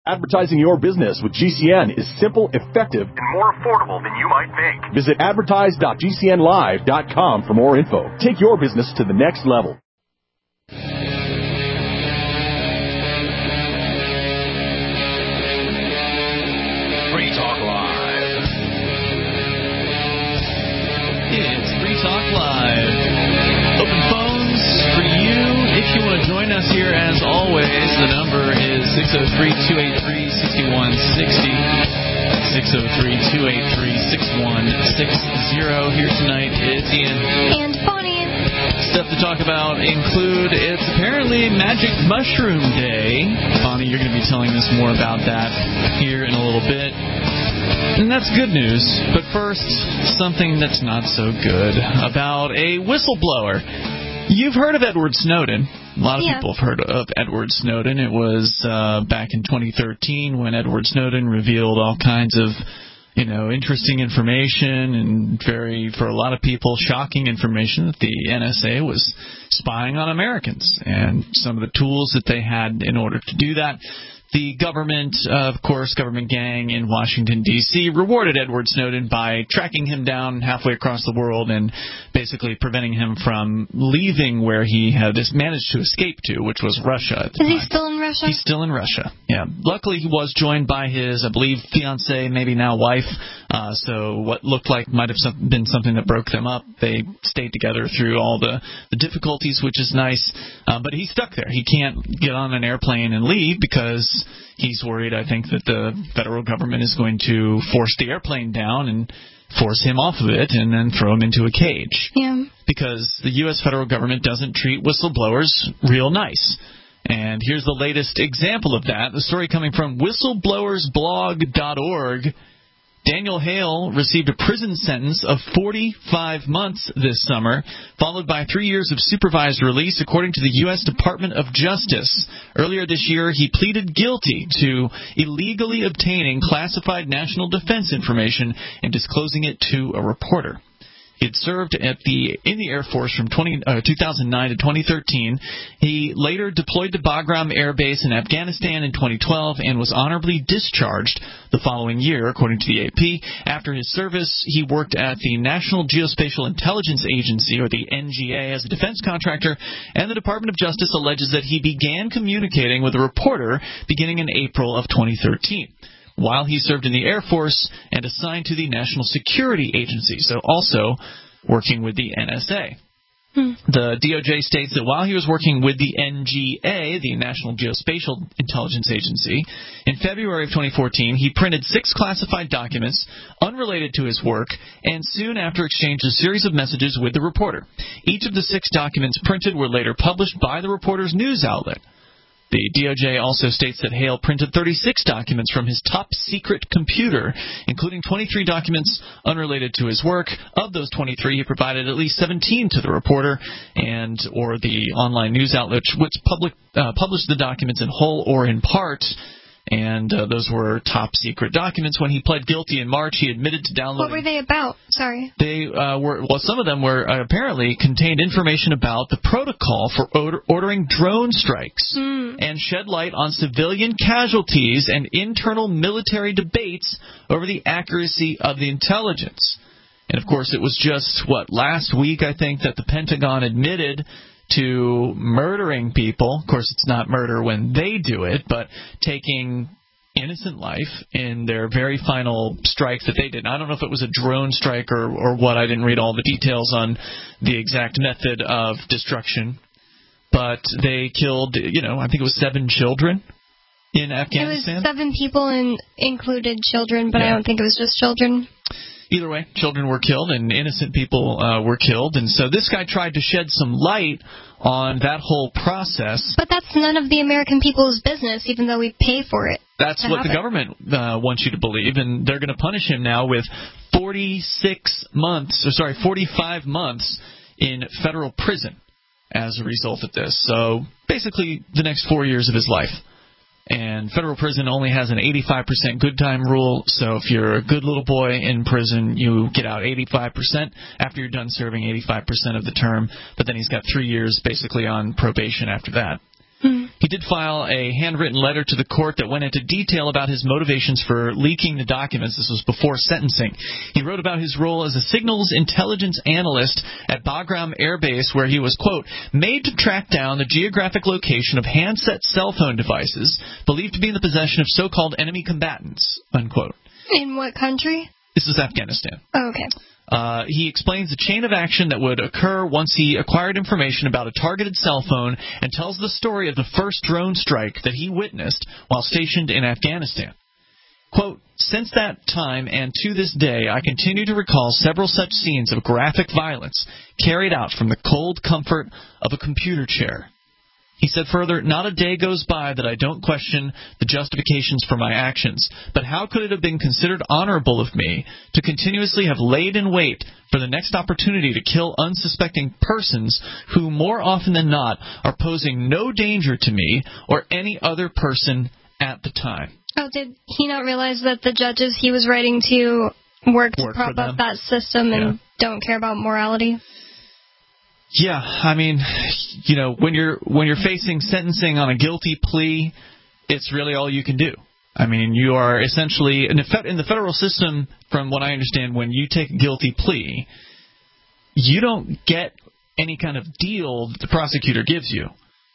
Advertising your business with GCN is simple, effective, and more affordable than you might think. Visit advertise.gcnlive.com for more info. Take your business to the next level. Free Talk Live. It's Free Talk Live. Open phones for you. If you want to join us here, as always, the number is 603-283-6160. 603-283-6160. Here tonight is Ian. And Bonnie. Stuff to talk about include, it's apparently Magic Mushroom Day. Bonnie, you're going to be telling us more about that here in a little bit. And that's good news. But first, something that's not so good about a whistleblower. You've heard of Edward Snowden. A lot of people have heard of Edward Snowden. It was back in 2013 when Edward Snowden revealed all kinds of, interesting information and for a lot of people, shocking information that the NSA was spying on Americans and some of the tools that they had in order to do that. The government, of course, government gang in Washington, D.C., rewarded Edward Snowden by tracking him down halfway across the world and basically preventing him from leaving where he had managed to escape to, which was Russia at the time. Is he still in Russia? He's still in Russia, yeah. Luckily, he was joined by his, I believe, fiancée, maybe now wife, so what looked like might have been something that broke them up. They stayed together through all the difficulties, which is nice, but he's stuck there. He can't get on an airplane and leave because he's worried, I think, that the federal government is going to force the airplane down and force him off of it and then throw him into a cage. Yeah. Because the U.S. federal government doesn't treat whistleblowers real nice. And here's the latest example of that. The story coming from whistleblowersblog.org. Daniel Hale received a prison sentence of 45 months this summer, followed by 3 years of supervised release, according to the U.S. Department of Justice. Earlier this year, he pleaded guilty to illegally obtaining classified national defense information and disclosing it to a reporter. He had served in the Air Force from 2009 to 2013. He later deployed to Bagram Air Base in Afghanistan in 2012 and was honorably discharged the following year, according to the AP. After his service, he worked at the National Geospatial Intelligence Agency, or the NGA, as a defense contractor, and the Department of Justice alleges that he began communicating with a reporter beginning in April of 2013. While he served in the Air Force and assigned to the National Security Agency, so also working with the NSA. The DOJ states that while he was working with the NGA, the National Geospatial Intelligence Agency, in February of 2014, he printed 6 classified documents unrelated to his work and soon after exchanged a series of messages with the reporter. Each of the 6 documents printed were later published by the reporter's news outlet. The DOJ also states that Hale printed 36 documents from his top-secret computer, including 23 documents unrelated to his work. Of those 23, he provided at least 17 to the reporter or the online news outlet, which published the documents in whole or in part. And those were top-secret documents. When he pled guilty in March, he admitted to downloading... What were they about? Sorry. They some of them were apparently contained information about the protocol for ordering drone strikes and shed light on civilian casualties and internal military debates over the accuracy of the intelligence. And, of course, it was just, last week, I think, that the Pentagon admitted to murdering people. Of course, it's not murder when they do it, but taking innocent life in their very final strike that they did. I don't know if it was a drone strike or what. I didn't read all the details on the exact method of destruction. But they killed, I think it was 7 children in Afghanistan. It was 7 people and included children, but I don't think it was just children. Either way, children were killed and innocent people were killed. And so this guy tried to shed some light on that whole process. But that's none of the American people's business, even though we pay for it. That's what the government wants you to believe. And they're going to punish him now with 45 months in federal prison as a result of this. So basically the next 4 years of his life. And federal prison only has an 85% good time rule, so if you're a good little boy in prison, you get out 85% after you're done serving 85% of the term, but then he's got 3 years basically on probation after that. He did file a handwritten letter to the court that went into detail about his motivations for leaking the documents. This was before sentencing. He wrote about his role as a signals intelligence analyst at Bagram Air Base, where he was, quote, made to track down the geographic location of handset cell phone devices believed to be in the possession of so-called enemy combatants, unquote. In what country? This is Afghanistan. Oh, okay. He explains the chain of action that would occur once he acquired information about a targeted cell phone and tells the story of the first drone strike that he witnessed while stationed in Afghanistan. Quote, since that time and to this day, I continue to recall several such scenes of graphic violence carried out from the cold comfort of a computer chair. He said further, not a day goes by that I don't question the justifications for my actions, but how could it have been considered honorable of me to continuously have laid in wait for the next opportunity to kill unsuspecting persons who, more often than not, are posing no danger to me or any other person at the time? Oh, did he not realize that the judges he was writing to work to prop up that system and don't care about morality? Yeah, I mean, you know, when you're facing sentencing on a guilty plea, it's really all you can do. I mean, you are essentially in the federal system, from what I understand, when you take a guilty plea, you don't get any kind of deal that the prosecutor gives you.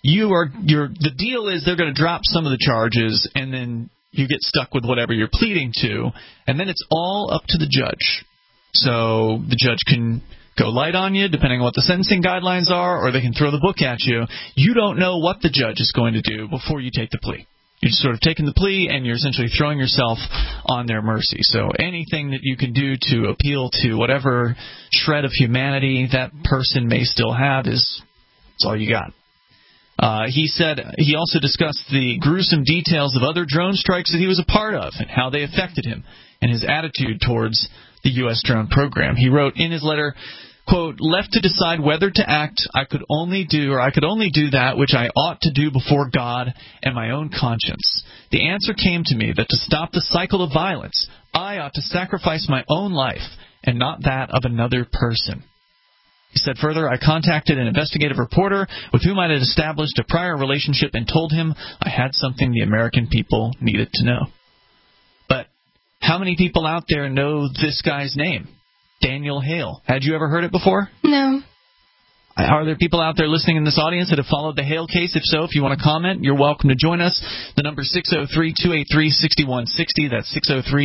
The deal is they're going to drop some of the charges, and then you get stuck with whatever you're pleading to, and then it's all up to the judge. So the judge can go light on you, depending on what the sentencing guidelines are, or they can throw the book at you. You don't know what the judge is going to do before you take the plea. You're just sort of taking the plea, and you're essentially throwing yourself on their mercy. So anything that you can do to appeal to whatever shred of humanity that person may still have is all you got. He said he also discussed the gruesome details of other drone strikes that he was a part of and how they affected him and his attitude towards the U.S. drone program. He wrote in his letter, quote, left to decide whether to act, I could only do that which I ought to do before God and my own conscience. The answer came to me that to stop the cycle of violence, I ought to sacrifice my own life and not that of another person. He said further, I contacted an investigative reporter with whom I had established a prior relationship and told him I had something the American people needed to know. But how many people out there know this guy's name? Daniel Hale. Had you ever heard it before? No. Are there people out there listening in this audience that have followed the Hale case? If so, if you want to comment, you're welcome to join us. The number is 603-283-6160. That's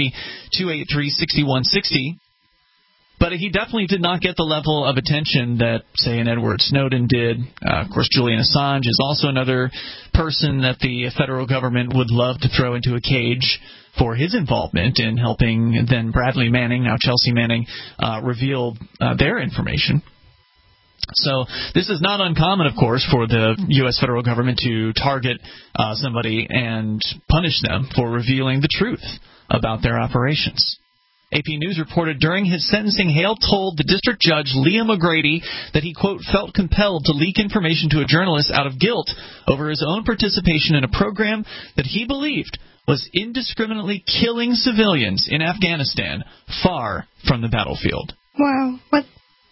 603-283-6160. But he definitely did not get the level of attention that, say, an Edward Snowden did. Of course, Julian Assange is also another person that the federal government would love to throw into a cage for his involvement in helping then Bradley Manning, now Chelsea Manning, reveal their information. So this is not uncommon, of course, for the U.S. federal government to target somebody and punish them for revealing the truth about their operations. AP News reported during his sentencing, Hale told the district judge, Liam O'Grady, that he, quote, felt compelled to leak information to a journalist out of guilt over his own participation in a program that he believed was indiscriminately killing civilians in Afghanistan far from the battlefield. Wow. What?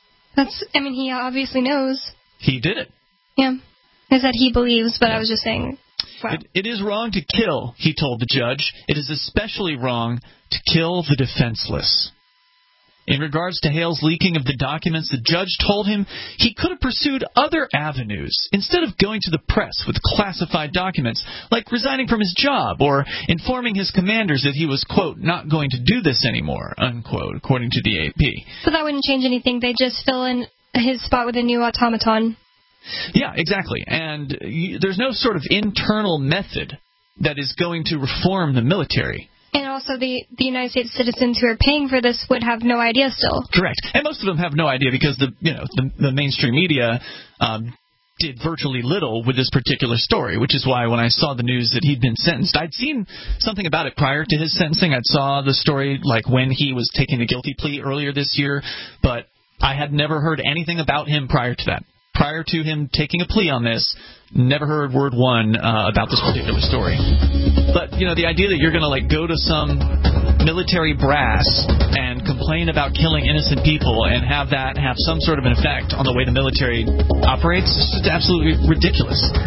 He obviously knows. He did it. Yeah. Is that he believes, but I was just saying, wow. It is wrong to kill, he told the judge. It is especially wrong to kill the defenseless. In regards to Hale's leaking of the documents, the judge told him he could have pursued other avenues instead of going to the press with classified documents, like resigning from his job or informing his commanders that he was, quote, not going to do this anymore, unquote, according to the AP. So that wouldn't change anything. They just fill in his spot with a new automaton. Yeah, exactly. And there's no sort of internal method that is going to reform the military. And also the United States citizens who are paying for this would have no idea still. Correct. And most of them have no idea because the mainstream media did virtually little with this particular story, which is why when I saw the news that he'd been sentenced, I'd seen something about it prior to his sentencing. I saw the story like when he was taking the guilty plea earlier this year, but I had never heard anything about him prior to that. Prior to him taking a plea on this, never heard word one about this particular story. But, the idea that you're going to, go to some military brass and complain about killing innocent people and have that have some sort of an effect on the way the military operates is just absolutely ridiculous.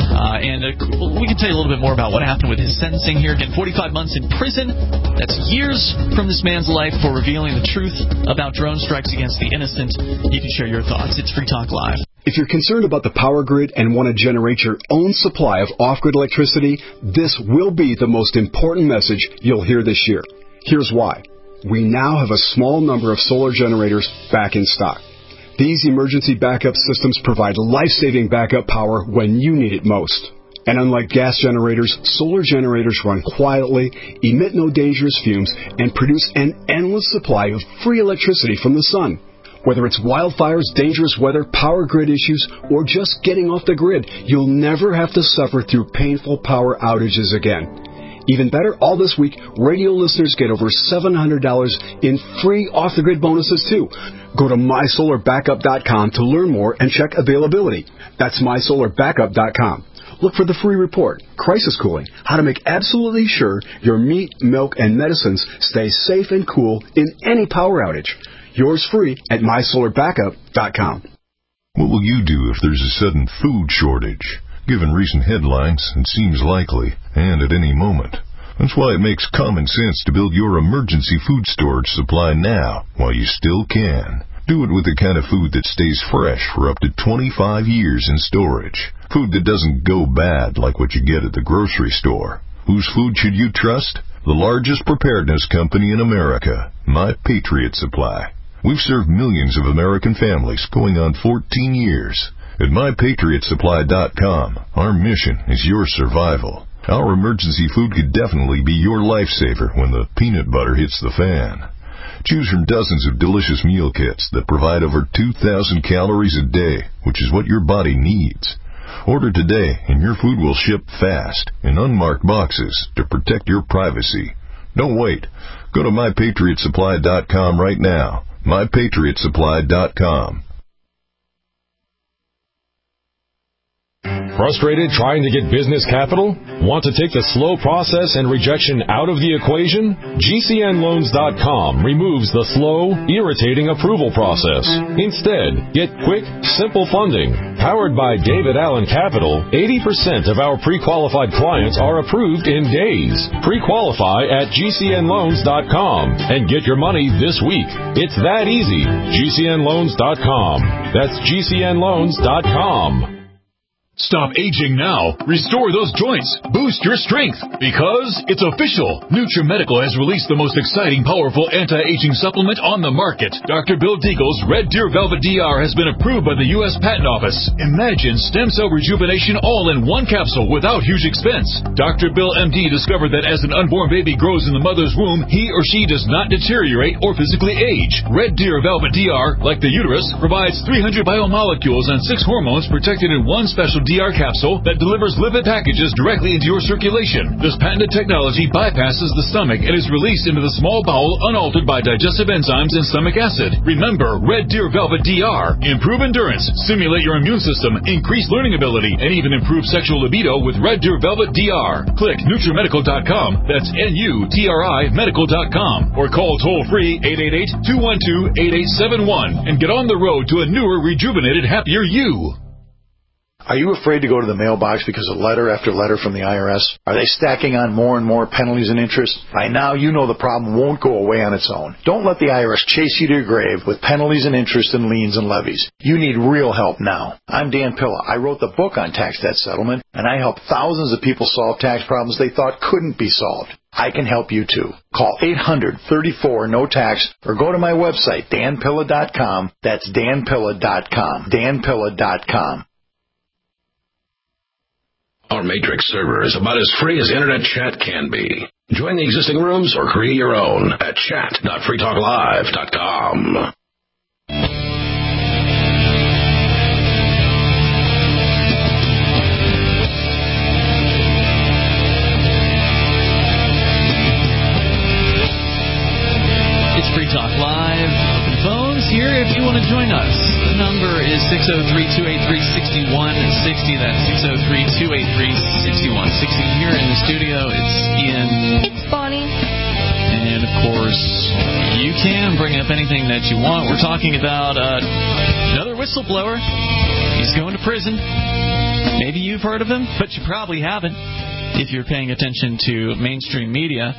And we can tell you a little bit more about what happened with his sentencing here. Again, 45 months in prison. That's years from this man's life for revealing the truth about drone strikes against the innocent. You can share your thoughts. It's Free Talk Live. If you're concerned about the power grid and want to generate your own supply of off-grid electricity, this will be the most important message you'll hear this year. Here's why. We now have a small number of solar generators back in stock. These emergency backup systems provide life-saving backup power when you need it most. And unlike gas generators, solar generators run quietly, emit no dangerous fumes, and produce an endless supply of free electricity from the sun. Whether it's wildfires, dangerous weather, power grid issues, or just getting off the grid, you'll never have to suffer through painful power outages again. Even better, all this week, radio listeners get over $700 in free off-the-grid bonuses, too. Go to MySolarBackup.com to learn more and check availability. That's MySolarBackup.com. Look for the free report, Crisis Cooling, how to make absolutely sure your meat, milk, and medicines stay safe and cool in any power outage. Yours free at MySolarBackup.com. What will you do if there's a sudden food shortage? Given recent headlines, it seems likely, and at any moment. That's why it makes common sense to build your emergency food storage supply now, while you still can. Do it with the kind of food that stays fresh for up to 25 years in storage. Food that doesn't go bad like what you get at the grocery store. Whose food should you trust? The largest preparedness company in America, My Patriot Supply. We've served millions of American families going on 14 years. At MyPatriotSupply.com, our mission is your survival. Our emergency food could definitely be your lifesaver when the peanut butter hits the fan. Choose from dozens of delicious meal kits that provide over 2,000 calories a day, which is what your body needs. Order today, and your food will ship fast in unmarked boxes to protect your privacy. Don't wait. Go to MyPatriotSupply.com right now. MyPatriotSupply.com. Frustrated trying to get business capital? Want to take the slow process and rejection out of the equation? GCNLoans.com removes the slow, irritating approval process. Instead, get quick, simple funding. Powered by David Allen Capital, 80% of our pre-qualified clients are approved in days. Pre-qualify at GCNLoans.com and get your money this week. It's that easy. GCNLoans.com. That's GCNLoans.com. Stop aging now. Restore those joints. Boost your strength. Because it's official. NutriMedical has released the most exciting, powerful anti-aging supplement on the market. Dr. Bill Deagle's Red Deer Velvet DR has been approved by the U.S. Patent Office. Imagine stem cell rejuvenation all in one capsule without huge expense. Dr. Bill MD discovered that as an unborn baby grows in the mother's womb, he or she does not deteriorate or physically age. Red Deer Velvet DR, like the uterus, provides 300 biomolecules and 6 hormones protected in one special DR capsule that delivers lipid packages directly into your circulation. This patented technology bypasses the stomach and is released into the small bowel unaltered by digestive enzymes and stomach acid. Remember, Red Deer Velvet DR. Improve endurance, stimulate your immune system, increase learning ability, and even improve sexual libido with Red Deer Velvet DR. Click NutriMedical.com. That's NUTRI Medical.com. Or call toll-free 888-212-8871 and get on the road to a newer, rejuvenated, happier you. Are you afraid to go to the mailbox because of letter after letter from the IRS? Are they stacking on more and more penalties and interest? By now, you know the problem won't go away on its own. Don't let the IRS chase you to your grave with penalties and interest and liens and levies. You need real help now. I'm Dan Pilla. I wrote the book on tax debt settlement, and I help thousands of people solve tax problems they thought couldn't be solved. I can help you too. Call 800-34-NO-TAX or go to my website, danpilla.com. That's danpilla.com. danpilla.com. Our Matrix server is about as free as internet chat can be. Join the existing rooms or create your own at chat.freetalklive.com. It's Free Talk Live. Open phones here if you want to join us. The number is 603-283-6160. That's 603-283-6160. Here in the studio, it's Ian. It's Bonnie. And, of course, you can bring up anything that you want. We're talking about another whistleblower. He's going to prison. Maybe you've heard of him, but you probably haven't if you're paying attention to mainstream media.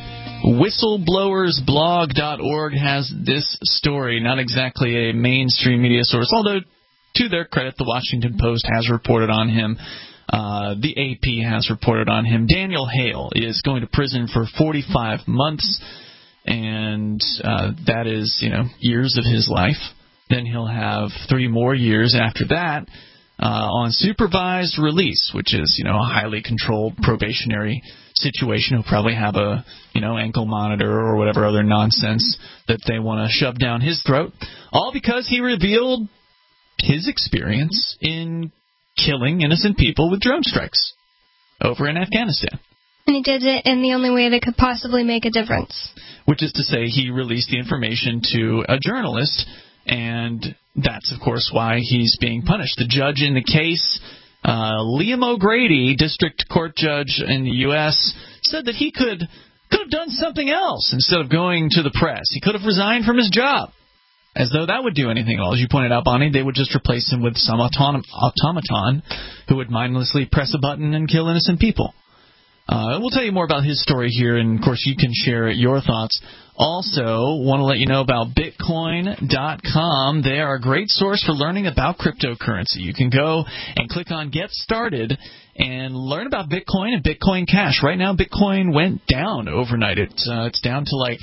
Whistleblowersblog.org has this story, not exactly a mainstream media source, although to their credit, the Washington Post has reported on him. The AP has reported on him. Daniel Hale is going to prison for 45 months, and that is, years of his life. Then he'll have 3 more years after that on supervised release, which is, a highly controlled probationary situation. He'll probably have a, ankle monitor or whatever other nonsense that they want to shove down his throat, all because he revealed his experience in killing innocent people with drone strikes over in Afghanistan. And he did it in the only way that could possibly make a difference. Which is to say, he released the information to a journalist, and that's, of course, why he's being punished. The judge in the case, Liam O'Grady, district court judge in the U.S., said that he could have done something else instead of going to the press. He could have resigned from his job. As though that would do anything at all. As you pointed out, Bonnie, they would just replace him with some automaton who would mindlessly press a button and kill innocent people. We'll tell you more about his story here, and, of course, you can share your thoughts. Also, want to let you know about Bitcoin.com. They are a great source for learning about cryptocurrency. You can go and click on Get Started and learn about Bitcoin and Bitcoin Cash. Right now, Bitcoin went down overnight. It's down to like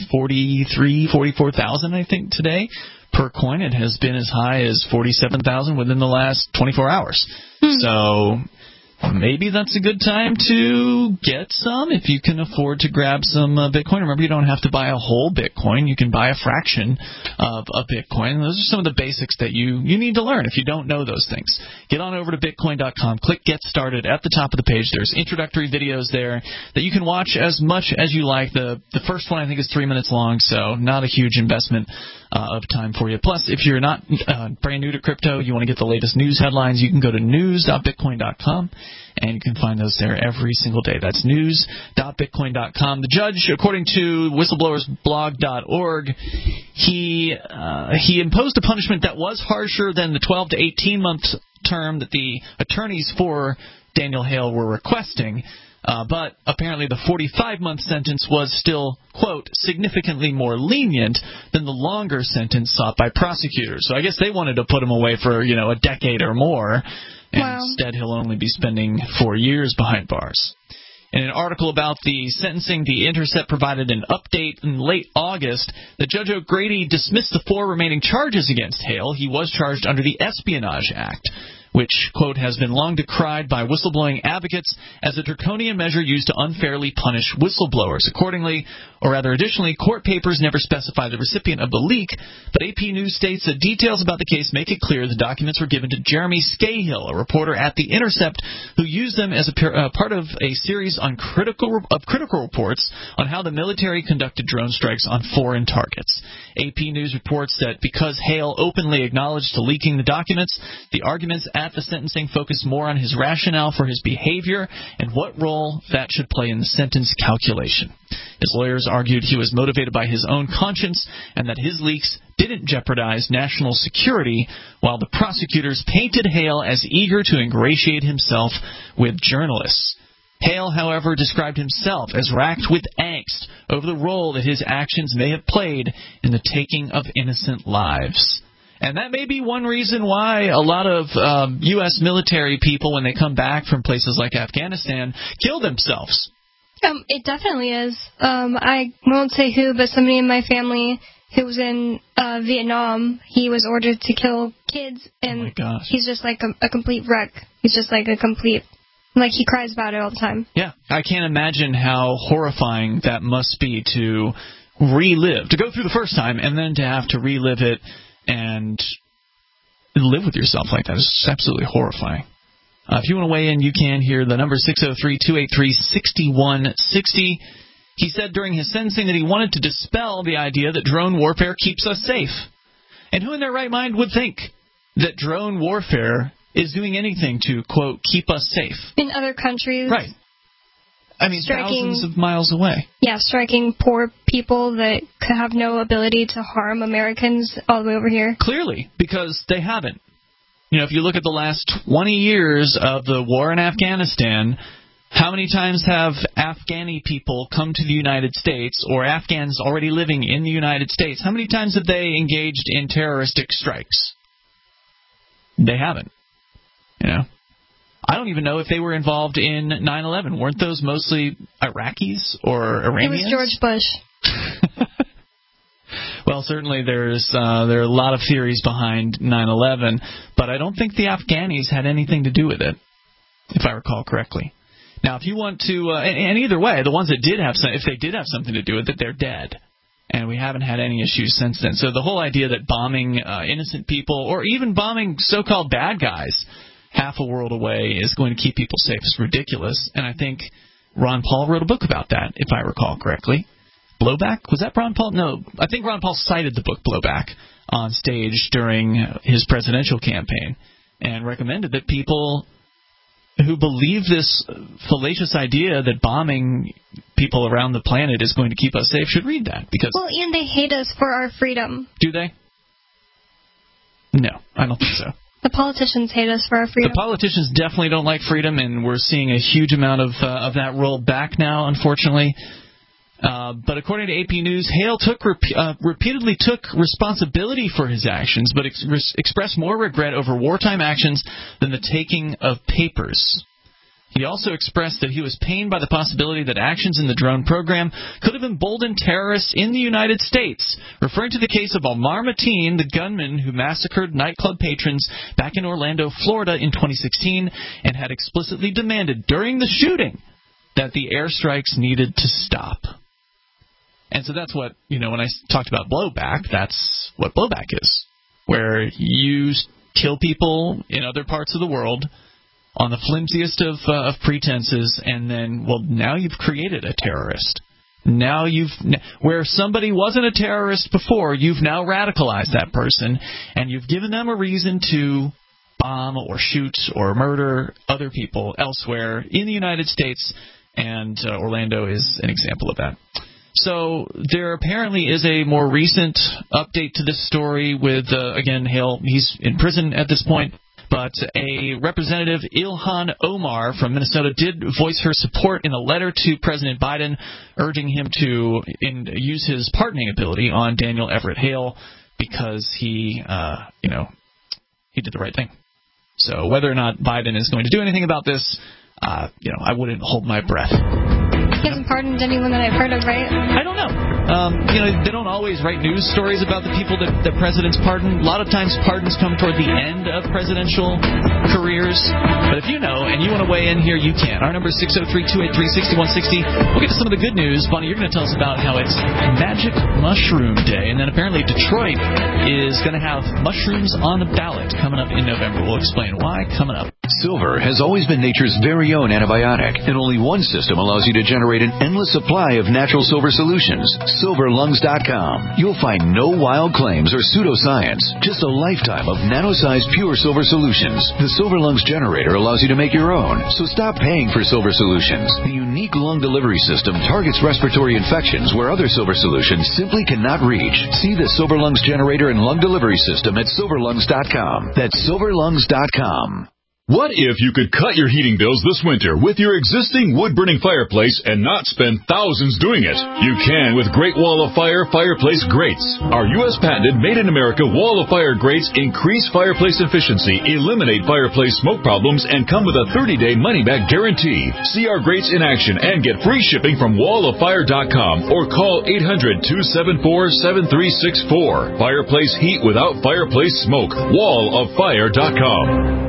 44,000, I think, today per coin. It has been as high as 47,000 within the last 24 hours. So maybe that's a good time to get some if you can afford to grab some Bitcoin. Remember, you don't have to buy a whole Bitcoin. You can buy a fraction of a Bitcoin. Those are some of the basics that you need to learn if you don't know those things. Get on over to Bitcoin.com. Click Get Started at the top of the page. There's introductory videos there that you can watch as much as you like. The first one, I think, is 3 minutes long, so not a huge investment of time for you. Plus, if you're not brand new to crypto, you want to get the latest news headlines, you can go to news.bitcoin.com, and you can find those there every single day. That's news.bitcoin.com. The judge, according to whistleblowersblog.org, he imposed a punishment that was harsher than the 12 to 18-month term that the attorneys for Daniel Hale were requesting. But apparently the 45-month sentence was still, quote, significantly more lenient than the longer sentence sought by prosecutors. So I guess they wanted to put him away for, a decade or more. And instead, he'll only be spending 4 years behind bars. In an article about the sentencing, The Intercept provided an update in late August that Judge O'Grady dismissed the 4 remaining charges against Hale. He was charged under the Espionage Act, which, quote, has been long decried by whistleblowing advocates as a draconian measure used to unfairly punish whistleblowers. Additionally, court papers never specify the recipient of the leak, but AP News states that details about the case make it clear the documents were given to Jeremy Scahill, a reporter at The Intercept, who used them as a part of a series on critical reports on how the military conducted drone strikes on foreign targets. AP News reports that because Hale openly acknowledged to leaking the documents, the arguments at the sentencing focused more on his rationale for his behavior and what role that should play in the sentence calculation. His lawyers argued he was motivated by his own conscience and that his leaks didn't jeopardize national security, while the prosecutors painted Hale as eager to ingratiate himself with journalists. Hale, however, described himself as racked with angst over the role that his actions may have played in the taking of innocent lives. And that may be one reason why a lot of U.S. military people, when they come back from places like Afghanistan, kill themselves. It definitely is. I won't say who, but somebody in my family who was in Vietnam, he was ordered to kill kids, and he's just like a complete wreck. He's just like a complete... Like, he cries about it all the time. Yeah, I can't imagine how horrifying that must be to relive, to go through the first time, and then to have to relive it and live with yourself like that. It's absolutely horrifying. If you want to weigh in, you can hear the number 603-283-6160. He said during his sentencing that he wanted to dispel the idea that drone warfare keeps us safe. And who in their right mind would think that drone warfare is doing anything to, quote, keep us safe? In other countries. Right. I mean, thousands of miles away. Yeah, striking poor people that could have no ability to harm Americans all the way over here. Clearly, because they haven't. If you look at the last 20 years of the war in Afghanistan, how many times have Afghani people come to the United States, or Afghans already living in the United States, how many times have they engaged in terroristic strikes? They haven't. I don't even know if they were involved in 9/11. Weren't those mostly Iraqis or Iranians? It was George Bush. Well, certainly there are a lot of theories behind 9/11, but I don't think the Afghanis had anything to do with it, if I recall correctly. Now, if you want to, and either way, the ones that did have if they did have something to do with it, they're dead. And we haven't had any issues since then. So the whole idea that bombing innocent people, or even bombing so-called bad guys half a world away is going to keep people safe is ridiculous. And I think Ron Paul wrote a book about that, if I recall correctly. Blowback? Was that Ron Paul? No, I think Ron Paul cited the book Blowback on stage during his presidential campaign and recommended that people who believe this fallacious idea that bombing people around the planet is going to keep us safe should read that. Well, and they hate us for our freedom. Do they? No, I don't think so. The politicians hate us for our freedom. The politicians definitely don't like freedom, and we're seeing a huge amount of that rolled back now, unfortunately. But according to AP News, Hale repeatedly took responsibility for his actions, but expressed more regret over wartime actions than the taking of papers. He also expressed that he was pained by the possibility that actions in the drone program could have emboldened terrorists in the United States, referring to the case of Omar Mateen, the gunman who massacred nightclub patrons back in Orlando, Florida in 2016, and had explicitly demanded during the shooting that the airstrikes needed to stop. And so that's what, when I talked about blowback, that's what blowback is, where you kill people in other parts of the world on the flimsiest of pretenses, and then, now you've created a terrorist. Now where somebody wasn't a terrorist before, you've now radicalized that person, and you've given them a reason to bomb or shoot or murder other people elsewhere in the United States, and Orlando is an example of that. So there apparently is a more recent update to this story with, again, Hale, he's in prison at this point, but a representative, Ilhan Omar from Minnesota, did voice her support in a letter to President Biden, urging him to use his pardoning ability on Daniel Everett Hale because he did the right thing. So whether or not Biden is going to do anything about this, I wouldn't hold my breath. He hasn't pardoned anyone that I've heard of, right? I don't know. They don't always write news stories about the people that presidents pardon. A lot of times pardons come toward the end of presidential careers. But if you know and you want to weigh in here, you can. Our number is 603-283-6160. We'll get to some of the good news. Bonnie, you're going to tell us about how it's Magic Mushroom Day. And then apparently Detroit is going to have mushrooms on the ballot coming up in November. We'll explain why coming up. Silver has always been nature's very own antibiotic, and only one system allows you to generate an endless supply of natural silver solutions. SilverLungs.com. You'll find no wild claims or pseudoscience, just a lifetime of nano-sized pure silver solutions. The Silver Lungs generator allows you to make your own, so stop paying for silver solutions. The unique lung delivery system targets respiratory infections where other silver solutions simply cannot reach. See the Silver Lungs generator and lung delivery system at SilverLungs.com. That's SilverLungs.com. What if you could cut your heating bills this winter with your existing wood-burning fireplace and not spend thousands doing it? You can with Great Wall of Fire fireplace grates. Our U.S.-patented, made-in-America Wall of Fire grates increase fireplace efficiency, eliminate fireplace smoke problems, and come with a 30-day money-back guarantee. See our grates in action and get free shipping from walloffire.com or call 800-274-7364. Fireplace heat without fireplace smoke. walloffire.com.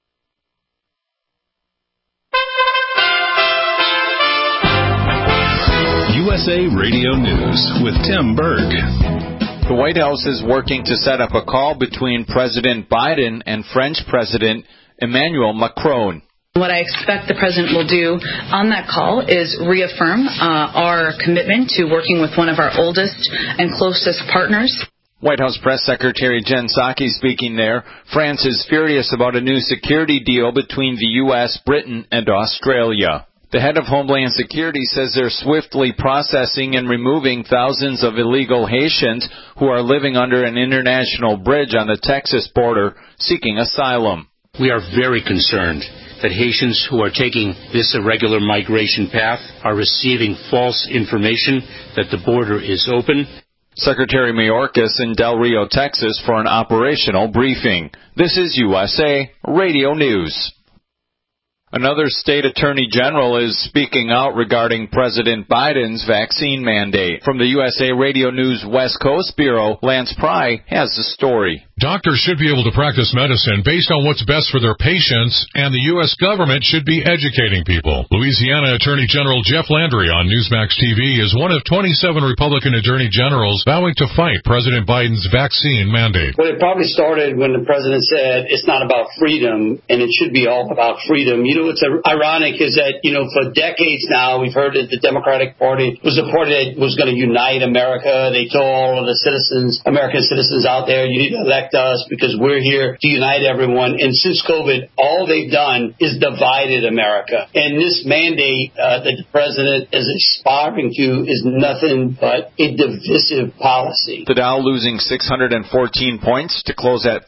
USA Radio News with Tim Berg. The White House is working to set up a call between President Biden and French President Emmanuel Macron. What I expect the president will do on that call is reaffirm our commitment to working with one of our oldest and closest partners. White House Press Secretary Jen Psaki speaking there. France is furious about a new security deal between the U.S., Britain, and Australia. The head of Homeland Security says they're swiftly processing and removing thousands of illegal Haitians who are living under an international bridge on the Texas border seeking asylum. We are very concerned that Haitians who are taking this irregular migration path are receiving false information that the border is open. Secretary Mayorkas in Del Rio, Texas for an operational briefing. This is USA Radio News. Another state attorney general is speaking out regarding President Biden's vaccine mandate. From the USA Radio News West Coast Bureau, Lance Pry has the story. Doctors should be able to practice medicine based on what's best for their patients, and the U.S. government should be educating people. Louisiana Attorney General Jeff Landry on Newsmax TV is one of 27 Republican attorney generals vowing to fight President Biden's vaccine mandate. Well, it probably started when the president said it's not about freedom, and it should be all about freedom. You know, what's ironic is that, for decades now, we've heard that the Democratic Party was the party that was going to unite America. They told all of the citizens, American citizens out there, you need to elect us because we're here to unite everyone. And since COVID, all they've done is divided America. And this mandate that the president is aspiring to is nothing but a divisive policy. The Dow losing 614 points to close at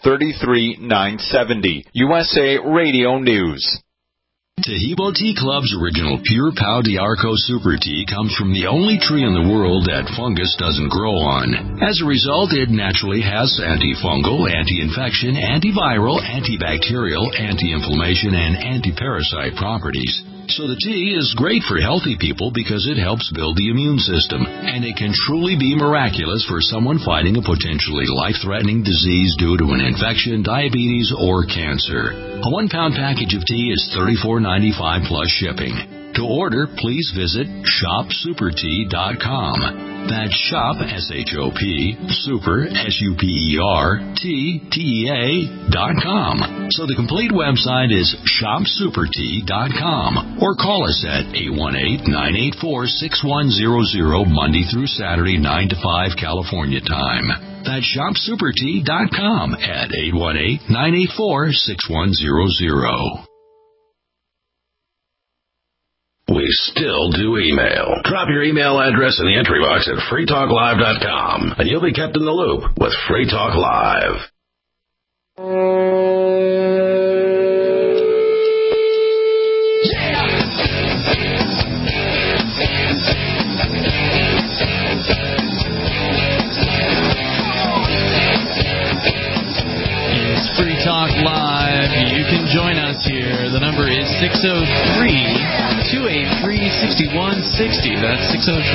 33,970. USA Radio News. Taheebo Tea Club's original Pure Pau D'Arco Super Tea comes from the only tree in the world that fungus doesn't grow on. As a result, it naturally has antifungal, anti-infection, antiviral, antibacterial, anti-inflammation, and anti-parasite properties. So the tea is great for healthy people because it helps build the immune system, and it can truly be miraculous for someone fighting a potentially life-threatening disease due to an infection, diabetes, or cancer. A 1-pound package of tea is $34.95 plus shipping. To order, please visit shopsupertea.com. That's shop, S-H-O-P, super, SUPERTEA.com. So the complete website is shopsupertea.com. Or call us at 818-984-6100 Monday through Saturday, 9 to 5 California time. That's shopsupertea.com at 818-984-6100. We still do email. Drop your email address in the entry box at freetalklive.com, and you'll be kept in the loop with Free Talk Live. It's Free Talk Live. You can join us here. The number is 603-283-6160. That's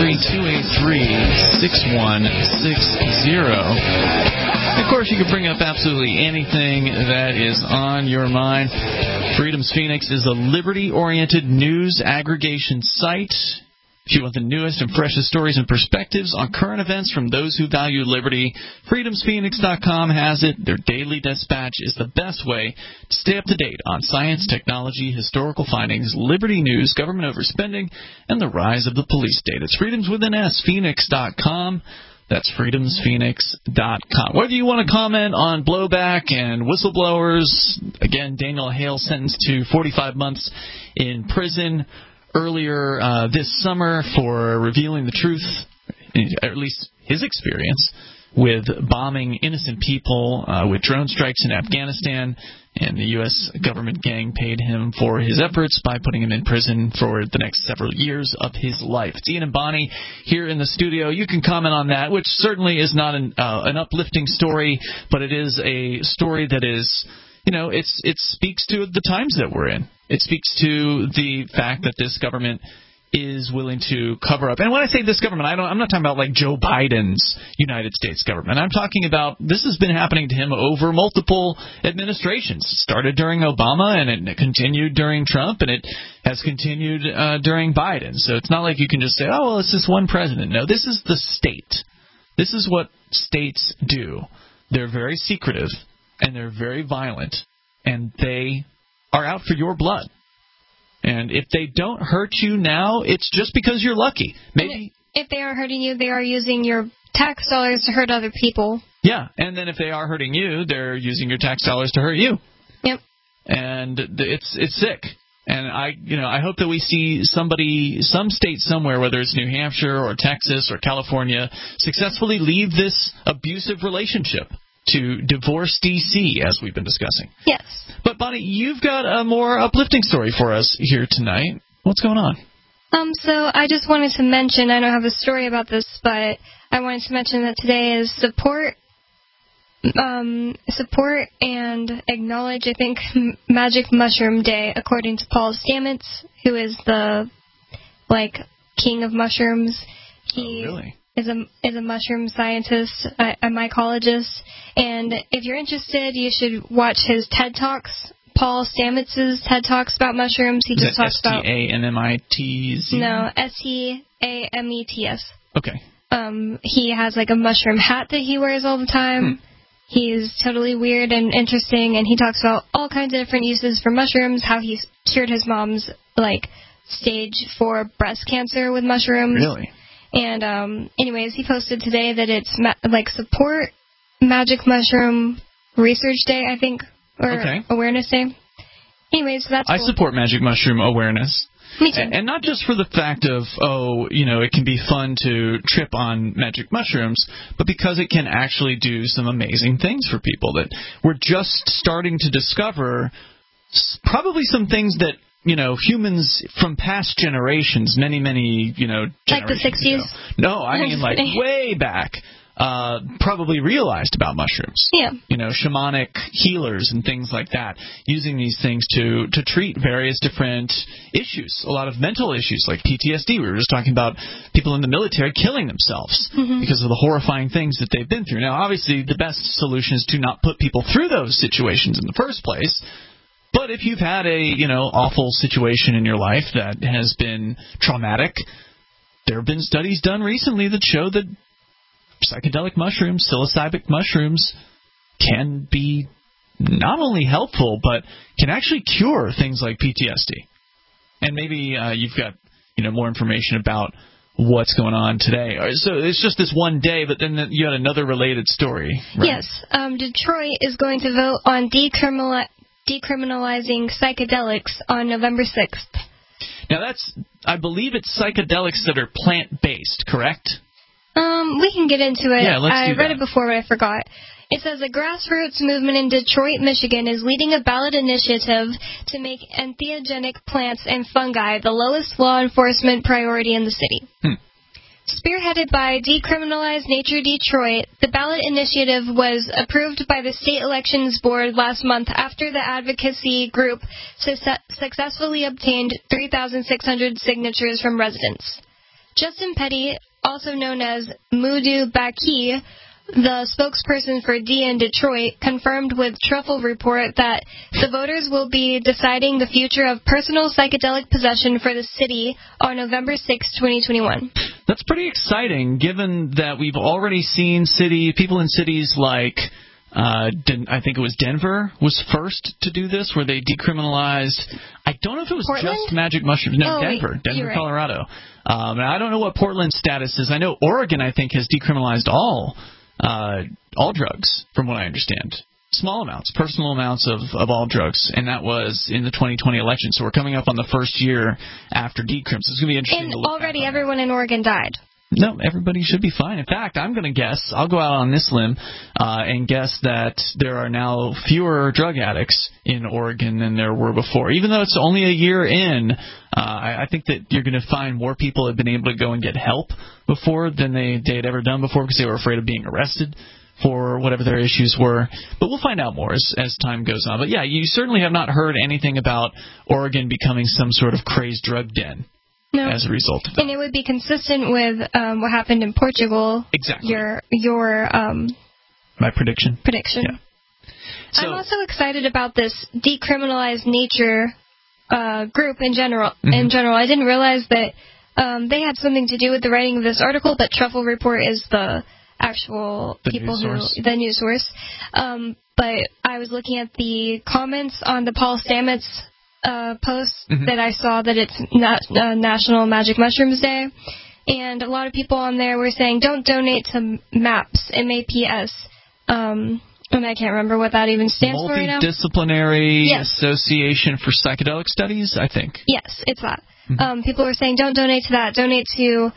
603-283-6160. Of course, you can bring up absolutely anything that is on your mind. Freedom's Phoenix is a liberty-oriented news aggregation site. If you want the newest and freshest stories and perspectives on current events from those who value liberty, freedomsphoenix.com has it. Their daily dispatch is the best way to stay up to date on science, technology, historical findings, liberty news, government overspending, and the rise of the police state. It's freedoms with an S, phoenix.com. That's freedomsphoenix.com. Whether you want to comment on blowback and whistleblowers, again, Daniel Hale sentenced to 45 months in prison earlier this summer for revealing the truth, at least his experience, with bombing innocent people with drone strikes in Afghanistan, and the U.S. government gang paid him for his efforts by putting him in prison for the next several years of his life. It's Ian and Bonnie here in the studio. You can comment on that, which certainly is not an uplifting story, but it is a story that is, it speaks to the times that we're in. It speaks to the fact that this government is willing to cover up. And when I say this government, I'm not talking about like Joe Biden's United States government. I'm talking about this has been happening to him over multiple administrations. It started during Obama, and it continued during Trump, and it has continued during Biden. So it's not like you can just say, oh, well, it's just one president. No, this is the state. This is what states do. They're very secretive, and they're very violent, and they are out for your blood. And if they don't hurt you now, it's just because you're lucky. Maybe if they are hurting you, they are using your tax dollars to hurt other people. Yeah, and then if they are hurting you, they're using your tax dollars to hurt you. Yep. And it's sick. And I hope that we see some state somewhere, whether it's New Hampshire or Texas or California, successfully leave this abusive relationship to divorce D.C., as we've been discussing. Yes. But, Bonnie, you've got a more uplifting story for us here tonight. What's going on? So I just wanted to mention, I don't have a story about this, but I wanted to mention that today is support and acknowledge, I think, Magic Mushroom Day, according to Paul Stamets, who is the, king of mushrooms. He really? is a mushroom scientist, a mycologist, and if you're interested, you should watch his TED Talks. Paul Stamets' TED Talks about mushrooms. He just talks about STAMITZ? No, STAMETS. Okay. He has a mushroom hat that he wears all the time. He's totally weird and interesting, and he talks about all kinds of different uses for mushrooms, how he cured his mom's, stage 4 breast cancer with mushrooms. Really? And, anyways, he posted today that it's, support Magic Mushroom Research Day, I think, or Awareness Day. Anyways, that's cool. I support Magic Mushroom Awareness. Me too. And not just for the fact of, it can be fun to trip on magic mushrooms, but because it can actually do some amazing things for people that we're just starting to discover, probably some things that, humans from past generations, many, generations like the 60s? ago. No, I mean way back. Probably realized about mushrooms. Yeah. Shamanic healers and things like that, using these things to treat various different issues, a lot of mental issues like PTSD. We were just talking about people in the military killing themselves because of the horrifying things that they've been through. Now, obviously, the best solution is to not put people through those situations in the first place. But if you've had a, awful situation in your life that has been traumatic, there have been studies done recently that show that psychedelic mushrooms, psilocybin mushrooms, can be not only helpful, but can actually cure things like PTSD. And maybe you've got, more information about what's going on today. So it's just this one day, but then you had another related story, right? Yes. Detroit is going to vote on decriminalizing psychedelics on November 6th. Now I believe it's psychedelics that are plant-based, correct? We can get into it. Yeah, I read it before, but I forgot. It says a grassroots movement in Detroit, Michigan is leading a ballot initiative to make entheogenic plants and fungi the lowest law enforcement priority in the city. Spearheaded by Decriminalize Nature Detroit, the ballot initiative was approved by the State Elections Board last month after the advocacy group successfully obtained 3,600 signatures from residents. Justin Petty, also known as Mudu Baki, the spokesperson for D in Detroit, confirmed with Truffle Report that the voters will be deciding the future of personal psychedelic possession for the city on November 6, 2021. That's pretty exciting, given that we've already seen people in cities like, I think it was Denver was first to do this, where they decriminalized, I don't know if it was Portland? just magic mushrooms. No, Denver, right. Colorado. And I don't know what Portland's status is. I know Oregon, I think, has decriminalized all drugs, from what I understand. Small amounts, personal amounts of all drugs, and that was in the 2020 election. So we're coming up on the first year after decrims. It's going to be interesting to look already everyone in Oregon died. No, everybody should be fine. In fact, I'm going to guess, I'll go out on this limb and guess that there are now fewer drug addicts in Oregon than there were before. Even though it's only a year in, I think that you're going to find more people have been able to go and get help before than they had ever done before because they were afraid of being arrested for whatever their issues were. But we'll find out more as time goes on. But yeah, you certainly have not heard anything about Oregon becoming some sort of crazed drug den. No. As a result of that. And it would be consistent with what happened in Portugal. Exactly. Your my prediction. Yeah. So, I'm also excited about this Decriminalize Nature group in general. In general, I didn't realize that they had something to do with the writing of this article, but Truffle Report is the actual the news source. But I was looking at the comments on the Paul Stamets post that I saw that it's National Magic Mushrooms Day, and a lot of people on there were saying don't donate to MAPS, MAPS, And I can't remember what that even stands for right now. Multidisciplinary Association for Psychedelic Studies, I think. Yes, it's that. Mm-hmm. People were saying, don't donate to that. Donate to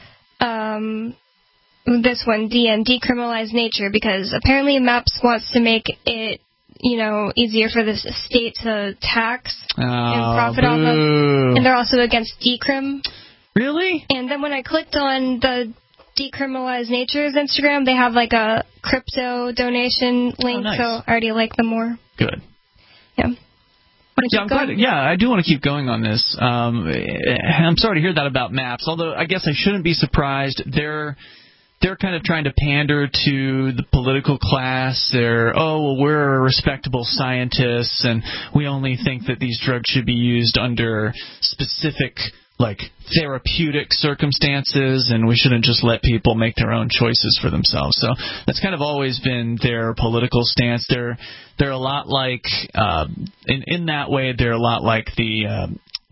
this one, Decriminalize Nature, because apparently MAPS wants to make it, easier for the state to tax and profit off of. And they're also against decrim. Really? And then when I clicked on the Decriminalize Nature's Instagram, they have like a crypto donation link, so I already like them more. Good. Yeah. I'm glad. Yeah, I do want to keep going on this. I'm sorry to hear that about MAPS, although I guess I shouldn't be surprised. They're kind of trying to pander to the political class. They're, we're respectable scientists, and we only think that these drugs should be used under specific, therapeutic circumstances, and we shouldn't just let people make their own choices for themselves. So that's kind of always been their political stance. They're a lot like, in that way, they're a lot like the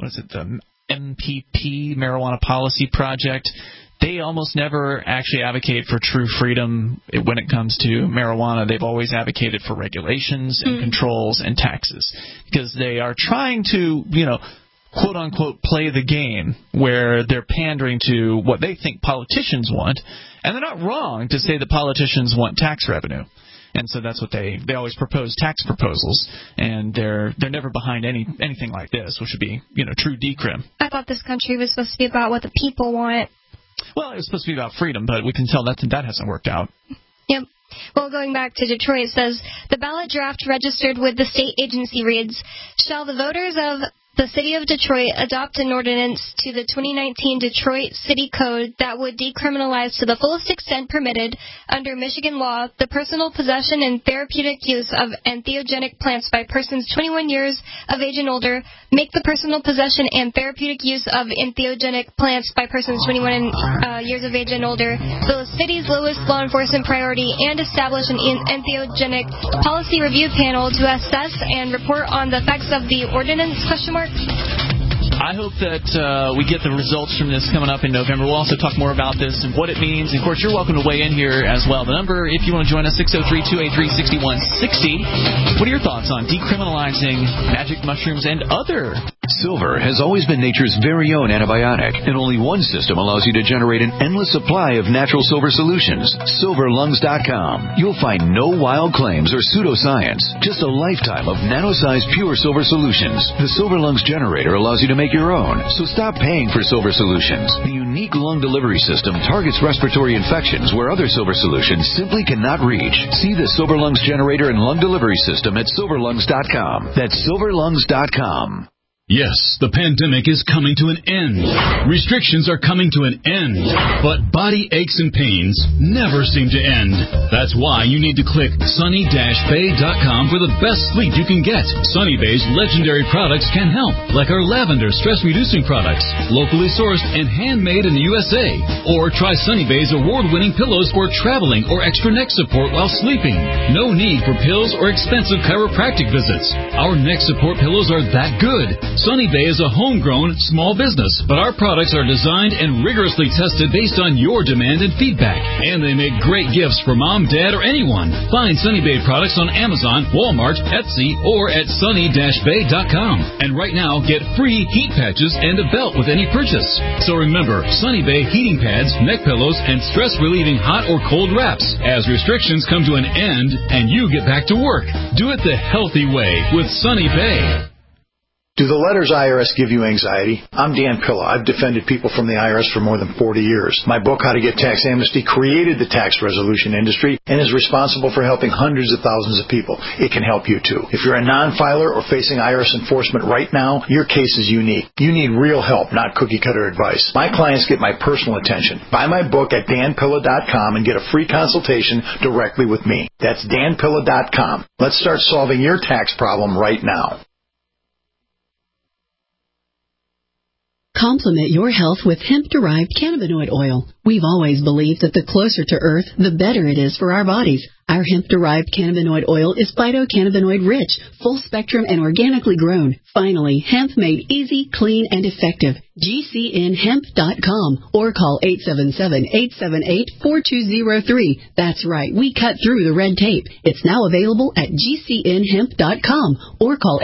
MPP, Marijuana Policy Project. They almost never actually advocate for true freedom when it comes to marijuana. They've always advocated for regulations and controls and taxes, because they are trying to, quote-unquote, play the game where they're pandering to what they think politicians want. And they're not wrong to say that politicians want tax revenue. And so that's what they always propose, tax proposals, and they're never behind anything like this, which would be, true decrim. I thought this country was supposed to be about what the people want. Well, it was supposed to be about freedom, but we can tell that hasn't worked out. Yep. Well, going back to Detroit, it says, the ballot draft registered with the state agency reads, shall the voters of the City of Detroit adopt an ordinance to the 2019 Detroit City Code that would decriminalize to the fullest extent permitted under Michigan law the personal possession and therapeutic use of entheogenic plants by persons 21 years of age and older, make the personal possession and therapeutic use of entheogenic plants by persons 21 years of age and older the city's lowest law enforcement priority, and establish an entheogenic policy review panel to assess and report on the effects of the ordinance, ? I hope that we get the results from this coming up in November. We'll also talk more about this and what it means. And, of course, you're welcome to weigh in here as well. The number, if you want to join us, 603-283-6160. What are your thoughts on decriminalizing magic mushrooms and other? Silver has always been nature's very own antibiotic, and only one system allows you to generate an endless supply of natural silver solutions. SilverLungs.com. You'll find no wild claims or pseudoscience, just a lifetime of nano-sized pure silver solutions. The Silver Lungs generator allows you to make your own, so stop paying for silver solutions. The unique lung delivery system targets respiratory infections where other silver solutions simply cannot reach. See the Silver Lungs generator and lung delivery system at SilverLungs.com. That's SilverLungs.com. Yes, the pandemic is coming to an end. Restrictions are coming to an end. But body aches and pains never seem to end. That's why you need to click sunny-bay.com for the best sleep you can get. Sunny Bay's legendary products can help, like our lavender stress-reducing products, locally sourced and handmade in the USA. Or try Sunny Bay's award-winning pillows for traveling or extra neck support while sleeping. No need for pills or expensive chiropractic visits. Our neck support pillows are that good. Sunny Bay is a homegrown small business, but our products are designed and rigorously tested based on your demand and feedback. And they make great gifts for mom, dad, or anyone. Find Sunny Bay products on Amazon, Walmart, Etsy, or at sunny-bay.com. And right now, get free heat patches and a belt with any purchase. So remember, Sunny Bay heating pads, neck pillows, and stress-relieving hot or cold wraps. As restrictions come to an end and you get back to work, do it the healthy way with Sunny Bay. Do the letters IRS give you anxiety? I'm Dan Pilla. I've defended people from the IRS for more than 40 years. My book, How to Get Tax Amnesty, created the tax resolution industry and is responsible for helping hundreds of thousands of people. It can help you, too. If you're a non-filer or facing IRS enforcement right now, your case is unique. You need real help, not cookie-cutter advice. My clients get my personal attention. Buy my book at danpilla.com and get a free consultation directly with me. That's danpilla.com. Let's start solving your tax problem right now. Complement your health with hemp-derived cannabinoid oil. We've always believed that the closer to Earth, the better it is for our bodies. Our hemp-derived cannabinoid oil is phytocannabinoid-rich, full-spectrum, and organically grown. Finally, hemp made easy, clean, and effective. GCNhemp.com or call 877-878-4203. That's right, we cut through the red tape. It's now available at GCNhemp.com or call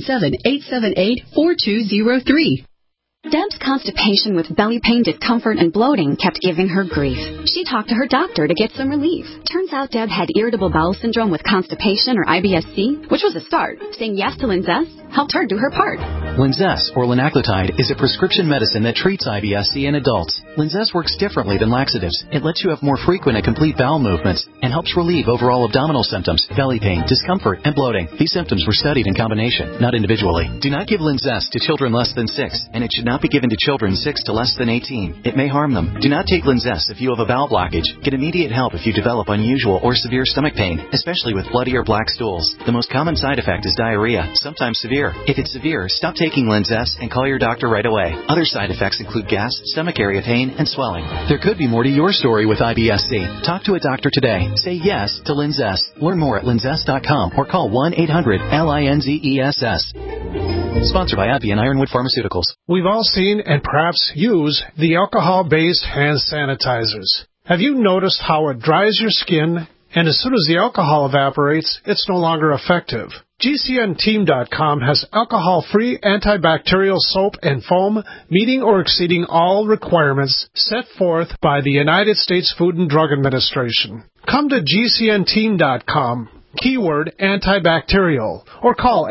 877-878-4203. Deb's constipation with belly pain, discomfort, and bloating kept giving her grief. She talked to her doctor to get some relief. Turns out Deb had irritable bowel syndrome with constipation, or IBS-C, which was a start. Saying yes to Linzess helped her do her part. Linzess, or linaclotide, is a prescription medicine that treats IBS-C in adults. Linzess works differently than laxatives. It lets you have more frequent and complete bowel movements and helps relieve overall abdominal symptoms, belly pain, discomfort, and bloating. These symptoms were studied in combination, not individually. Do not give Linzess to children less than 6, and it should not be given to children 6 to less than 18. It may harm them. Do not take Linzess if you have a bowel blockage. Get immediate help if you develop unusual or severe stomach pain, especially with bloody or black stools. The most common side effect is diarrhea, sometimes severe. If it's severe, stop taking Linzess and call your doctor right away. Other side effects include gas, stomach area pain, and swelling. There could be more to your story with IBS-C. Talk to a doctor today. Say yes to Linzess. Learn more at linzess.com or call 1-800-LINZESS. Sponsored by AbbVie and Ironwood Pharmaceuticals. We've all seen and perhaps use the alcohol-based hand sanitizers. Have you noticed how it dries your skin, and as soon as the alcohol evaporates, it's no longer effective? GCNteam.com has alcohol-free antibacterial soap and foam meeting or exceeding all requirements set forth by the United States Food and Drug Administration. Come to GCNteam.com. Keyword antibacterial, or call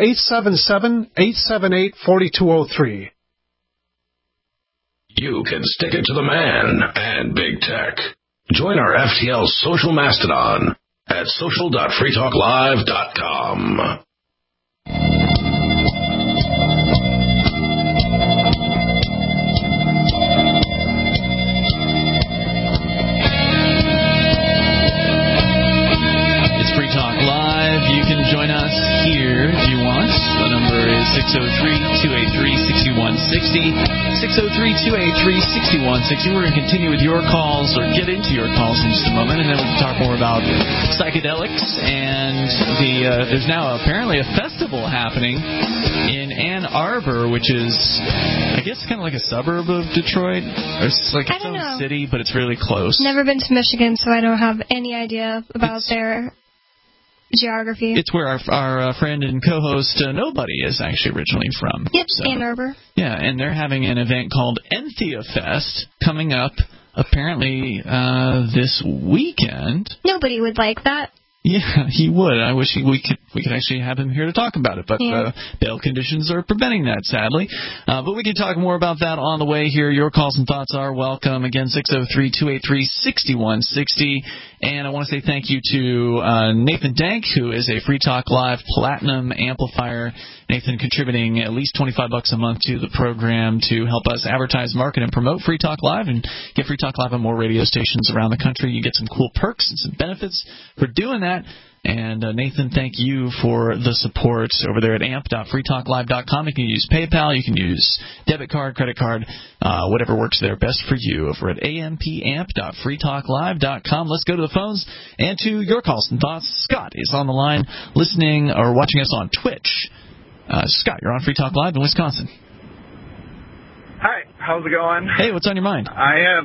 877-878-4203. You can stick it to the man and big tech. Join our FTL social mastodon at social.freetalklive.com. You can join us here if you want. The number is 603-283-6160. 603-283-6160. We're going to continue with your calls, or get into your calls in just a moment, and then we can talk more about psychedelics. And there's now apparently a festival happening in Ann Arbor, which is, I guess, kind of like a suburb of Detroit. It's like its own city, but it's really close. Never been to Michigan, so I don't have any idea about their geography. It's where our friend and co-host Nobody is actually originally from. Yep, so, Ann Arbor. Yeah, and they're having an event called Enthea Fest coming up apparently this weekend. Nobody would like that. Yeah, he would. I wish we could actually have him here to talk about it, but bail conditions are preventing that, sadly. But we can talk more about that on the way here. Your calls and thoughts are welcome. Again, 603-283-6160. And I want to say thank you to Nathan Dank, who is a Free Talk Live Platinum Amplifier. Nathan contributing at least $25 a month to the program to help us advertise, market, and promote Free Talk Live and get Free Talk Live on more radio stations around the country. You get some cool perks and some benefits for doing that. And Nathan, thank you for the support over there at amp.freetalklive.com. You can use PayPal, you can use debit card, credit card, whatever works there best for you over at amp.freetalklive.com. Let's go to the phones and to your calls and thoughts. Scott is on the line listening or watching us on Twitch. Scott, you're on Free Talk Live in Wisconsin. Hi, how's it going? Hey, what's on your mind? I have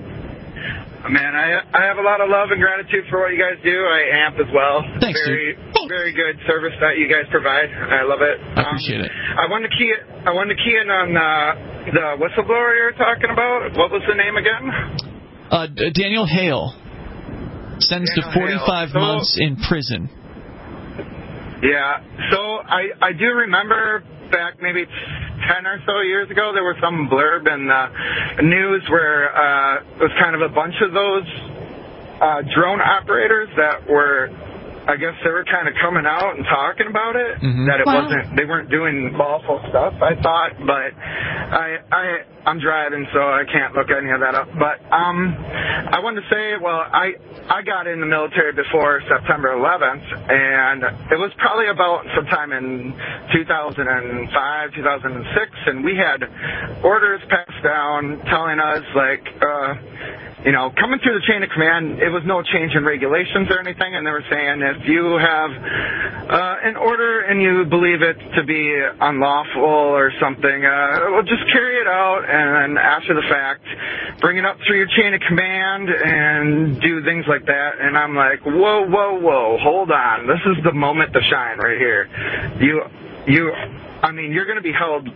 a lot of love and gratitude for what you guys do. I amp as well. Thanks, very good service that you guys provide. I love it. I appreciate it. I wanted to key in on the whistleblower you were talking about. What was the name again? Daniel Hale. Sentenced to 45 months in prison. Yeah, so I do remember back maybe 10 or so years ago, there was some blurb in the news where it was kind of a bunch of those drone operators that were, I guess they were kind of coming out and talking about it, that it wasn't, they weren't doing lawful stuff, I thought, but I'm driving, so I can't look any of that up. But I wanted to say, well, I got in the military before September 11th, and it was probably about sometime in 2005, 2006, and we had orders passed down telling us, like, coming through the chain of command, it was no change in regulations or anything, and they were saying if you have an order and you believe it to be unlawful or something, well, just carry it out, and then after the fact, bring it up through your chain of command and do things like that. And I'm like, whoa, hold on. This is the moment to shine right here. You're going to be held,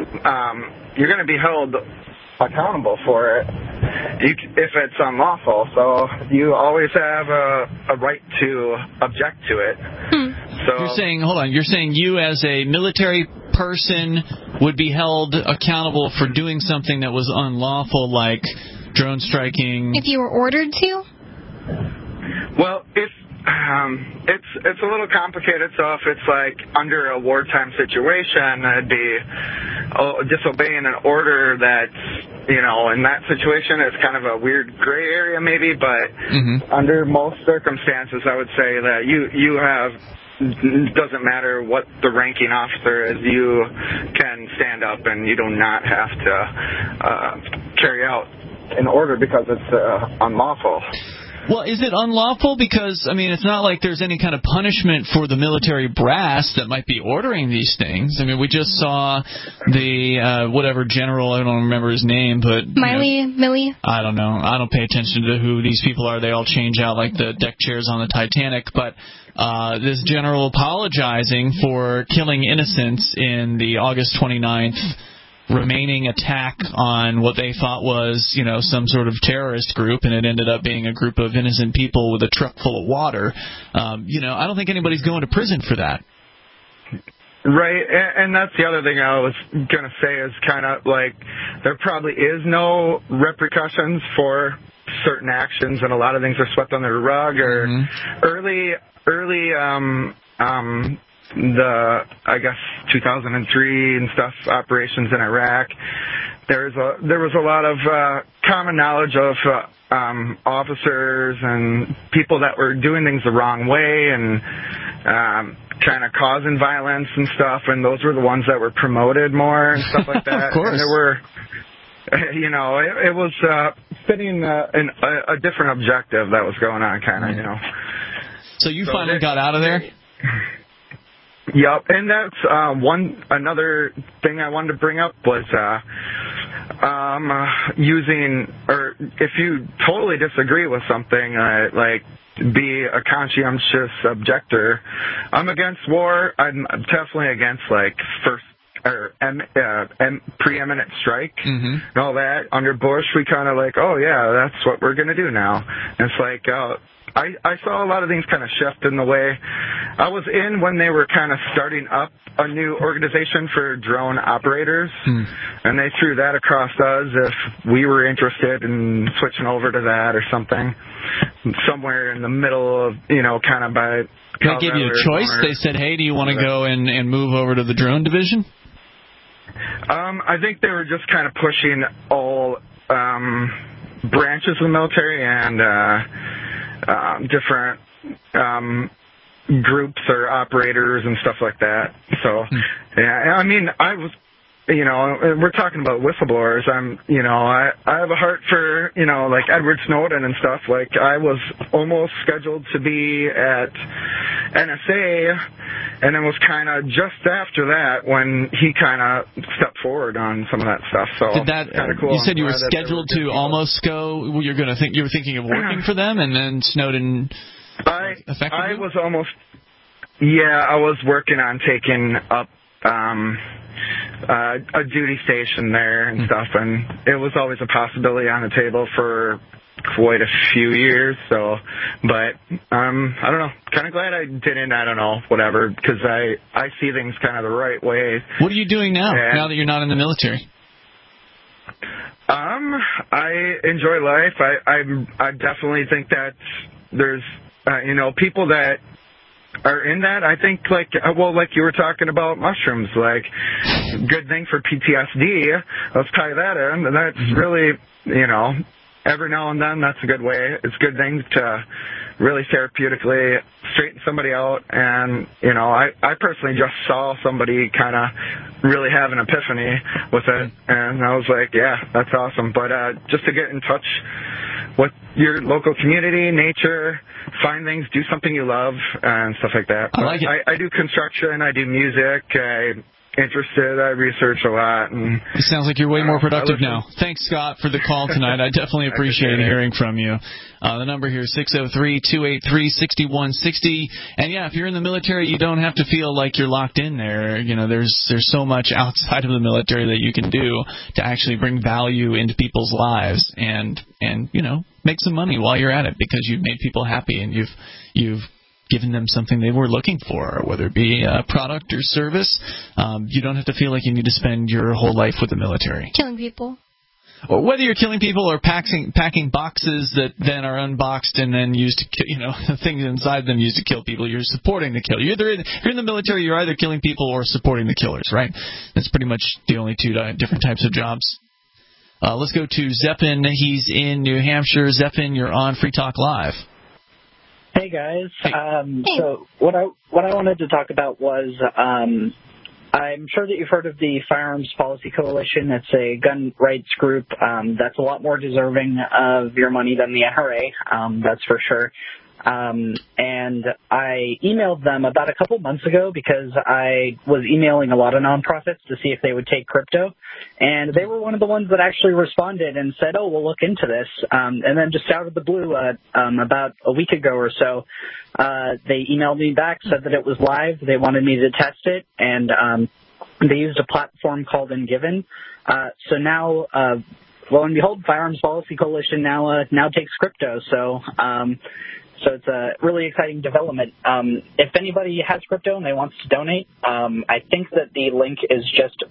accountable for it if it's unlawful. So you always have a right to object to it. So you're saying you as a military person would be held accountable for doing something that was unlawful, like drone striking. If you were ordered to? Well, it's a little complicated. So if it's like under a wartime situation, it'd be disobeying an order that's, in that situation, it's kind of a weird gray area maybe, but under most circumstances, I would say that you have, doesn't matter what the ranking officer is, you can stand up and you do not have to carry out an order because it's unlawful. Well, is it unlawful? Because, it's not like there's any kind of punishment for the military brass that might be ordering these things. We just saw the, whatever general, I don't remember his name, but... Millie? I don't know. I don't pay attention to who these people are. They all change out like the deck chairs on the Titanic. But this general apologizing for killing innocents in the August 29th remaining attack on what they thought was, some sort of terrorist group, and it ended up being a group of innocent people with a truck full of water. I don't think anybody's going to prison for that. Right, and that's the other thing I was going to say is kind of like there probably is no repercussions for certain actions, and a lot of things are swept under the rug, or early the, 2003 and stuff, operations in Iraq, there was a lot of common knowledge of officers and people that were doing things the wrong way and kind of causing violence and stuff, and those were the ones that were promoted more and stuff like that. Of course. And there were, it was fitting a different objective that was going on, kind of, So you finally got out of there? Yep, and that's another thing I wanted to bring up was if you totally disagree with something, like be a conscientious objector. I'm against war. I'm definitely against preeminent strike and all that. Under Bush, we kind of that's what we're going to do now. And it's like, I saw a lot of things kind of shift in the way I was in when they were kind of starting up a new organization for drone operators, and they threw that across us if we were interested in switching over to that or something, somewhere in the middle of, kind of by... They gave you a choice? They said, hey, do you want to go and move over to the drone division? I think they were just kind of pushing all branches of the military and different groups or operators and stuff like that. So, yeah, I was, we're talking about whistleblowers. I have a heart for, like Edward Snowden and stuff. Like, I was almost scheduled to be at NSA, and it was kind of just after that when he kind of stepped forward on some of that stuff. So did that? Kind of cool. You said you were scheduled to almost go. You were thinking of working for them, and then Snowden. I was almost. Yeah, I was working on taking up a duty station there and stuff, and it was always a possibility on the table for quite a few years. So, but I don't know. Kind of glad I didn't. I don't know, whatever, because I see things kind of the right way. What are you doing now? Now that you're not in the military? I enjoy life. I definitely think that there's people that are in that, I think, like you were talking about mushrooms, like, good thing for PTSD, let's tie that in, and that's really, every now and then, that's a good way. It's a good thing to really therapeutically straighten somebody out, and, I personally just saw somebody kind of really have an epiphany with it, and I was like, yeah, that's awesome. But just to get in touch with your local community, nature, find things, do something you love, and stuff like that. I like it. I do construction, I do music, I research a lot. And it sounds like you're way more productive now. Thanks, Scott, for the call tonight. I definitely appreciate hearing from you. The number here is 603-283-6160. And, yeah, if you're in the military, you don't have to feel like you're locked in there. There's so much outside of the military that you can do to actually bring value into people's lives and make some money while you're at it because you've made people happy and you've given them something they were looking for, whether it be a product or service. You don't have to feel like you need to spend your whole life with the military. Killing people. Or whether you're killing people or packing boxes that then are unboxed and then used to things inside them used to kill people, you're supporting the killer. If you're in the military, you're either killing people or supporting the killers, right? That's pretty much the only two different types of jobs. Let's go to Zeppin. He's in New Hampshire. Zeppin, you're on Free Talk Live. Hey guys. So what I wanted to talk about was I'm sure that you've heard of the Firearms Policy Coalition. It's a gun rights group that's a lot more deserving of your money than the NRA. That's for sure. And I emailed them about a couple months ago because I was emailing a lot of nonprofits to see if they would take crypto. And they were one of the ones that actually responded and said, oh, we'll look into this. And then just out of the blue, about a week ago or so, they emailed me back, said that it was live. They wanted me to test it. And they used a platform called Engiven. So now, lo and behold, Firearms Policy Coalition now takes crypto. So it's a really exciting development. If anybody has crypto and they want to donate, I think that the link is just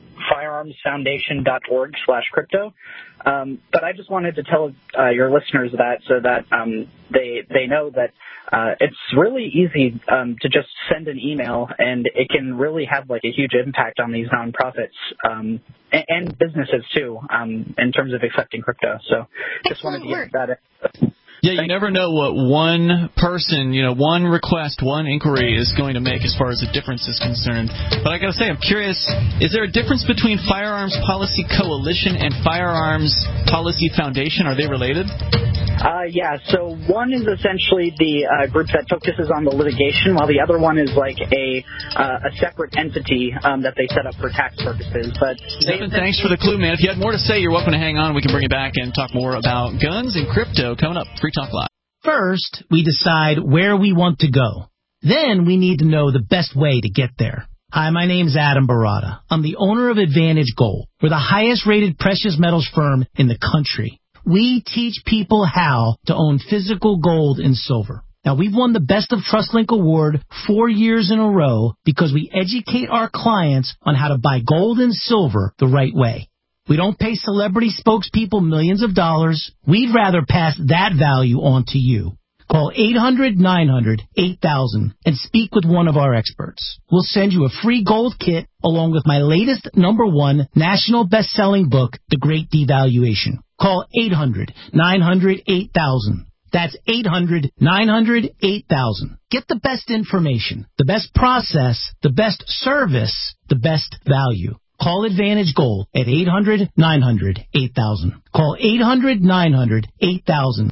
firearmsfoundation.org/crypto. But I just wanted to tell your listeners that so that they know that it's really easy to just send an email, and it can really have like a huge impact on these nonprofits and businesses too in terms of accepting crypto. So just wanted to get that in. Yeah, you never know what one person, one request, one inquiry is going to make as far as the difference is concerned. But I got to say, I'm curious, is there a difference between Firearms Policy Coalition and Firearms Policy Foundation? Are they related? Yeah, so one is essentially the group that focuses on the litigation, while the other one is like a separate entity that they set up for tax purposes. But Stephen, thanks for the clue, man. If you had more to say, you're welcome to hang on. We can bring you back and talk more about guns and crypto coming up. Free Talk Live. First, we decide where we want to go. Then we need to know the best way to get there. Hi, my name's Adam Barada. I'm the owner of Advantage Gold. We're the highest-rated precious metals firm in the country. We teach people how to own physical gold and silver. Now, we've won the Best of TrustLink Award 4 years in a row because we educate our clients on how to buy gold and silver the right way. We don't pay celebrity spokespeople millions of dollars. We'd rather pass that value on to you. Call 800-900-8000 and speak with one of our experts. We'll send you a free gold kit along with my latest #1 national best-selling book, The Great Devaluation. Call 800-900-8000. That's 800-900-8000. Get the best information, the best process, the best service, the best value. Call Advantage Gold at 800-900-8000. Call 800-900-8000.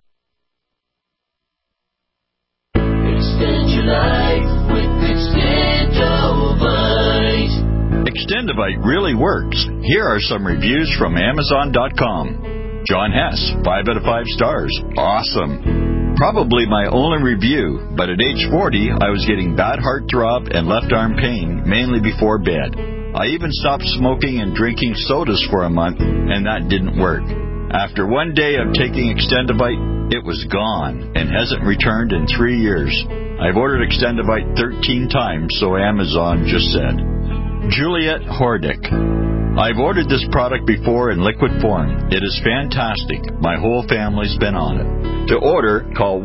Extend your life with Extendovite. Extendovite really works. Here are some reviews from Amazon.com. John Hess, 5 out of 5 stars. Awesome. Probably my only review, but at age 40, I was getting bad heartthrob and left arm pain, mainly before bed. I even stopped smoking and drinking sodas for a month, and that didn't work. After 1 day of taking Extendovite, it was gone and hasn't returned in 3 years. I've ordered Extendovite 13 times, so Amazon just said. Juliet Hordick. I've ordered this product before in liquid form. It is fantastic. My whole family's been on it. To order, call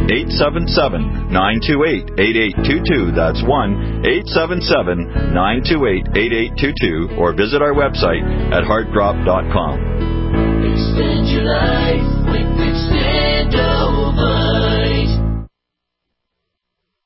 1-877-928-8822. That's 1-877-928-8822. Or visit our website at heartdrop.com. Extend your life with